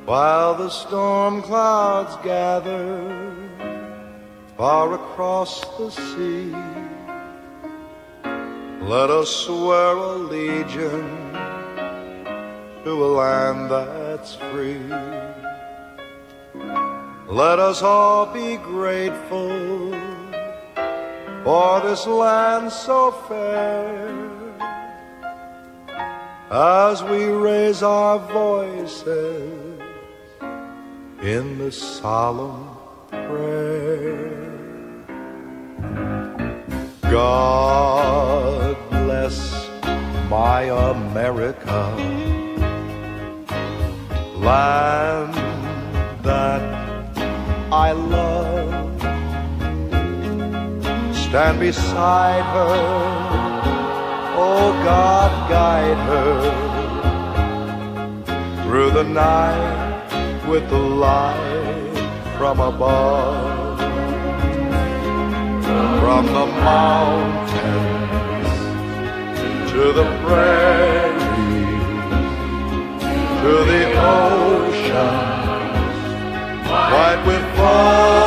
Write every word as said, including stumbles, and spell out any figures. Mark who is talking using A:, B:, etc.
A: while the storm clouds gather far across the sea. Let us swear allegiance to a land that's free. Let us all be grateful for this land so fair, as we raise our voices in the solemn prayer. God bless my America, land that I love. Stand beside her, oh God, guide her through the night with the light from above. From the mountains to the prairies, to the ocean white with foam.